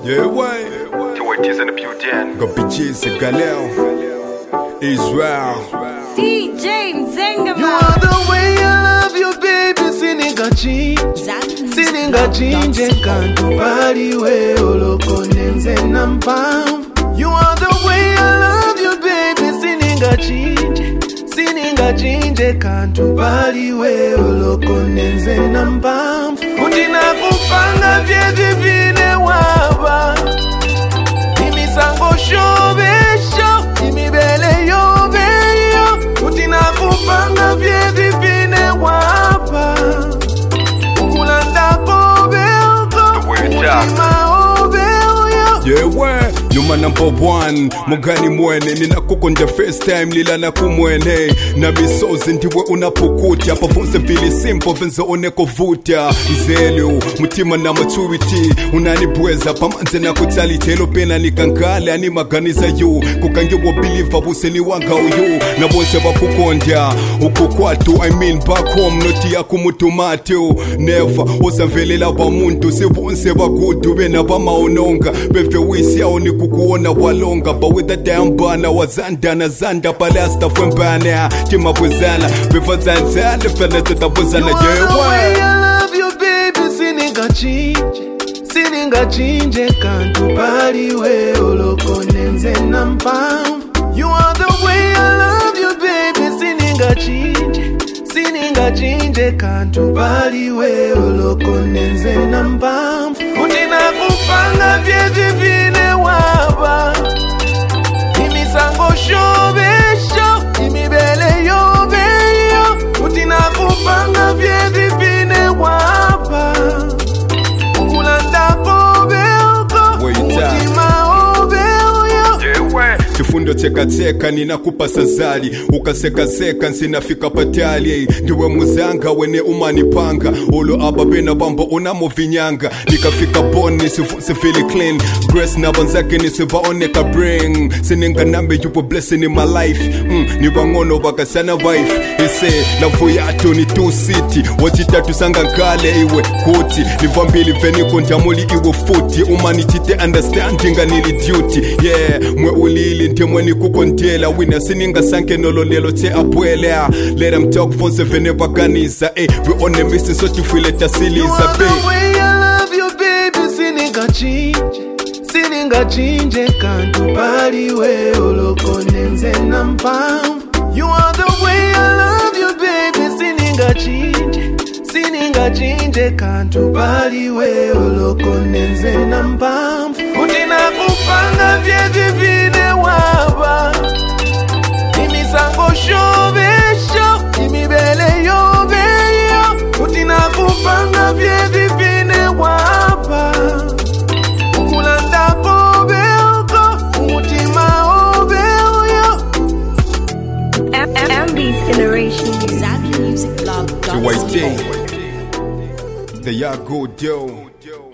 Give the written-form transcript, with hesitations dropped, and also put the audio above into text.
Yeah, why? TYT's in the Putin. Got bitches in Galil, Israel. DJ Mzenga. You are the way I love you, baby. Sininga chinje kantu bali we oloko nenze nampam. You are the way I love you, baby. Sininga chinje kantu bali we oloko nenze nampam. Utina kupanga vyeti vine waba. Imisango shobesho, imibele yobeyo. Utina kupanga vyeti vine waba. Ukulanda kobeoko, ukulima obeoyo. Yeah, why? Yuma number one, mugani mwene ninakukonja first time lila na kumwene na bisozi ndiwe unapokutia pafunze vili simple venze oneko vutia mzelu mutima na maturity unanibweza pamanze na kutali telo pena nikankale ani maganiza yu kukange wa believer buseni wanga uyu na bonse bakukondya ukukwatu I mean back home noti ya kumutumatu never osamvelela wa muntu sibonse bakudu bena bamaononga beve wisi yao ni kukuona walonga but with the damn bana wazanda na zanda palasta fwembana kima bwezana before zanzana fela tutabuzana yeah why I love you baby sininga chinje kantu bali we oloko nenze nampam. You are the way I love you baby sininga chinje kantu bali we oloko nenze nampam. Utina kupanga vyeti vine waba. Imisango shobesho, imibele yobeyo. Utina kupanga vyeti vine waba. Ukulanda kobeoko, utima obeoyo. Yeah, why? Kifundo cheka ninakupa sazali ukaseka nsinafika patali ndiwe muzanga wene umanipanga olo ababena bambo unamovinyanga nikafika boni sifili clean grace na banzake nisibaoneka bring sininga nambe you were blessing in my life nibangono bakasana wife ise lavu yato ni two city wachitatu sanga nkale iwe kuti nivambili veni konjamuli iwe futi umanitite understanding anili duty yeah mwe ulili ndimwe ni kukontela wina sininga sanke nololelo te apwelea let them talk for seven baganiza we on the mission so to feel it asiliza you are the way I love you baby sininga chinje kantu bali we oloko nenze nampam. You are the way I love you baby sininga chinje kantu bali we oloko nenze nampam. Utina kupanga vyeti vine waba. Imisango shobesho, imibele yobeyo. Utina kupanga vyeti vine waba. Ukulanda kobeoko, utima obeoyo. MB's Generation. TYT the Yago Joe